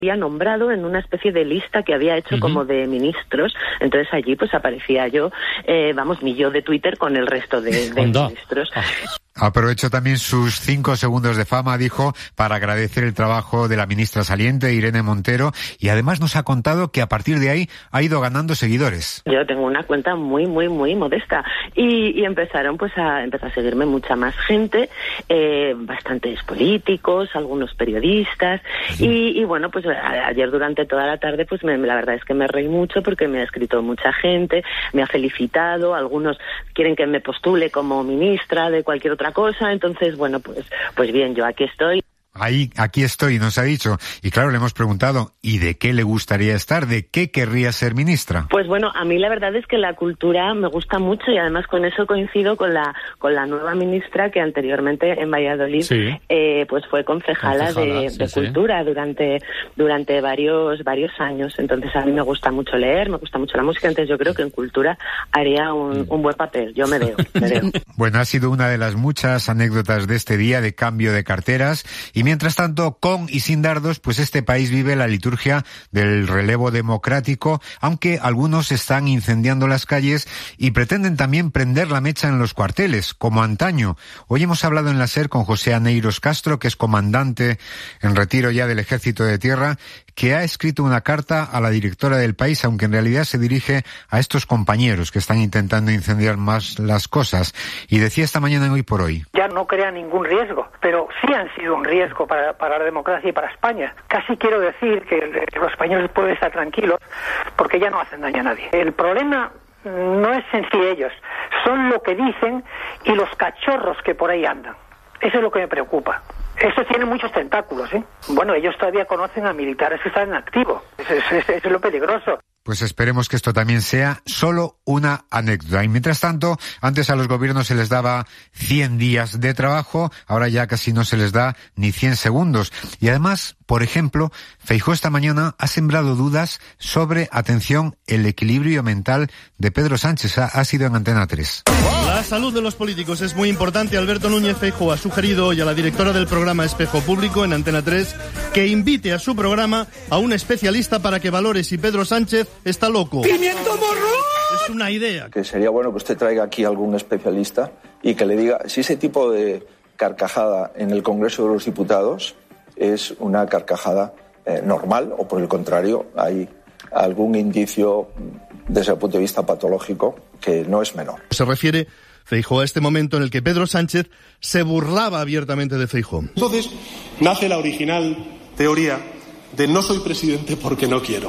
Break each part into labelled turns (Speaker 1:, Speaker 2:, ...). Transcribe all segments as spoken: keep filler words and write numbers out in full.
Speaker 1: había nombrado en una especie de lista que había hecho uh-huh. como de ministros. Entonces allí pues aparecía yo, eh, vamos, mi yo de Twitter con el resto de, de ministros. Ah.
Speaker 2: Aprovecho también sus cinco segundos de fama, dijo, para agradecer el trabajo de la ministra saliente, Irene Montero, y además nos ha contado que a partir de ahí ha ido ganando seguidores.
Speaker 1: Yo tengo una cuenta muy, muy, muy modesta y, y empezaron pues a empezar a seguirme mucha más gente, eh, bastantes políticos, algunos periodistas sí. y, y bueno, pues a, ayer durante toda la tarde pues me, la verdad es que me reí mucho porque me ha escrito mucha gente, me ha felicitado, algunos quieren que me postule como ministra de cualquier otra cosa, entonces bueno, pues pues bien, yo aquí estoy.
Speaker 2: Ahí, aquí estoy, nos ha dicho. Y claro, le hemos preguntado, ¿y de qué le gustaría estar? ¿De qué querría ser ministra?
Speaker 1: Pues bueno, a mí la verdad es que la cultura me gusta mucho y además con eso coincido con la con la nueva ministra que anteriormente en Valladolid sí. eh, pues fue concejala, concejala de, de sí, cultura sí. durante durante varios varios años. Entonces a mí me gusta mucho leer, me gusta mucho la música, entonces yo creo que en cultura haría un, un buen papel. Yo me veo, me veo.
Speaker 2: Bueno, ha sido una de las muchas anécdotas de este día de cambio de carteras. Y mientras tanto, con y sin dardos, pues este país vive la liturgia del relevo democrático, aunque algunos están incendiando las calles y pretenden también prender la mecha en los cuarteles, como antaño. Hoy hemos hablado en la SER con José Aneiros Castro, que es comandante en retiro ya del Ejército de Tierra, que ha escrito una carta a la directora del país, aunque en realidad se dirige a estos compañeros que están intentando incendiar más las cosas. Y decía esta mañana en Hoy por Hoy.
Speaker 3: Ya no crea ningún riesgo, pero sí han sido un riesgo para, para la democracia y para España. Casi quiero decir que los españoles pueden estar tranquilos porque ya no hacen daño a nadie. El problema no es en sí ellos, son lo que dicen y los cachorros que por ahí andan. Eso es lo que me preocupa. Eso tiene muchos tentáculos, ¿eh? Bueno, ellos todavía conocen a militares que están en activo. Eso es, eso es lo peligroso.
Speaker 2: Pues esperemos que esto también sea solo una anécdota. Y mientras tanto, antes a los gobiernos se les daba cien días de trabajo, ahora ya casi no se les da ni cien segundos. Y además, por ejemplo, Feijóo esta mañana ha sembrado dudas sobre, atención, el equilibrio mental de Pedro Sánchez. Ha, ha sido en Antena tres.
Speaker 4: La salud de los políticos es muy importante. Alberto Núñez Feijóo ha sugerido hoy a la directora del programa Espejo Público en Antena tres que invite a su programa a un especialista para que valore si Pedro Sánchez está loco. ¡Pimiento morro! Es una idea.
Speaker 5: Que sería bueno que usted traiga aquí algún especialista y que le diga si ese tipo de carcajada en el Congreso de los Diputados es una carcajada eh, normal o por el contrario hay algún indicio desde el punto de vista patológico que no es menor.
Speaker 4: Se refiere Feijóo a este momento en el que Pedro Sánchez se burlaba abiertamente de Feijóo.
Speaker 6: Entonces nace la original teoría de no soy presidente porque no quiero.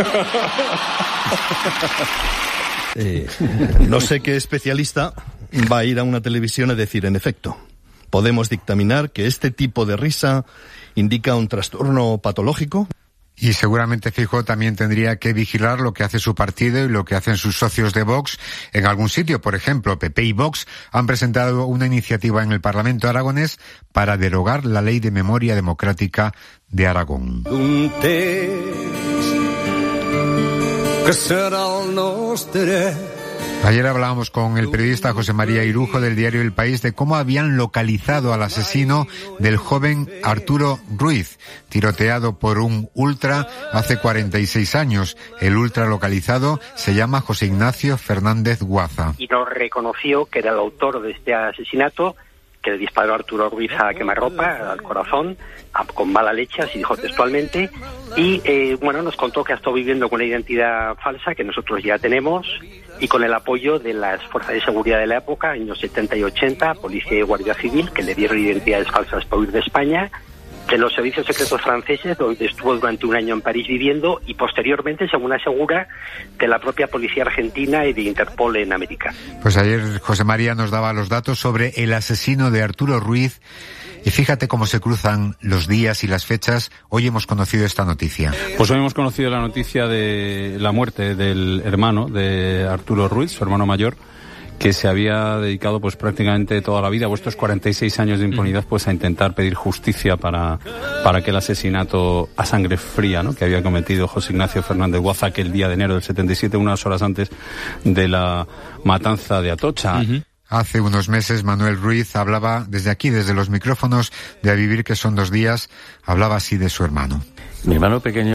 Speaker 4: Eh, no sé qué especialista va a ir a una televisión a decir, en efecto, podemos dictaminar que este tipo de risa indica un trastorno patológico.
Speaker 2: Y seguramente Feijóo también tendría que vigilar lo que hace su partido y lo que hacen sus socios de Vox en algún sitio. Por ejemplo, P P y Vox han presentado una iniciativa en el Parlamento aragonés para derogar la Ley de Memoria Democrática de Aragón.
Speaker 7: Un temps que serà el nostre.
Speaker 2: Ayer hablábamos con el periodista José María Irujo del diario El País de cómo habían localizado al asesino del joven Arturo Ruiz, tiroteado por un ultra hace cuarenta y seis años. El ultra localizado se llama José Ignacio Fernández Guaza.
Speaker 8: Y nos reconoció que era el autor de este asesinato, que le disparó a Arturo Ruiz a quemarropa, al corazón, a, con mala leche, así dijo textualmente, y eh, bueno, nos contó que ha estado viviendo con una identidad falsa que nosotros ya tenemos y con el apoyo de las fuerzas de seguridad de la época, años setenta y ochenta, policía y guardia civil, que le dieron identidades falsas para huir de España, de los servicios secretos franceses, donde estuvo durante un año en París viviendo, y posteriormente, según asegura, de la propia policía argentina y de Interpol en América.
Speaker 2: Pues ayer José María nos daba los datos sobre el asesino de Arturo Ruiz, y fíjate cómo se cruzan los días y las fechas. Hoy hemos conocido esta noticia.
Speaker 9: Pues hoy hemos conocido la noticia de la muerte del hermano de Arturo Ruiz, su hermano mayor, que se había dedicado pues prácticamente toda la vida, vuestros cuarenta y seis años de impunidad, pues a intentar pedir justicia para, para aquel asesinato a sangre fría, ¿no?, que había cometido José Ignacio Fernández Guaza aquel día de enero del setenta y siete, unas horas antes de la matanza de Atocha. Uh-huh.
Speaker 2: Hace unos meses Manuel Ruiz hablaba desde aquí, desde los micrófonos de A Vivir, que son dos días, hablaba así de su hermano.
Speaker 10: Mi hermano pequeño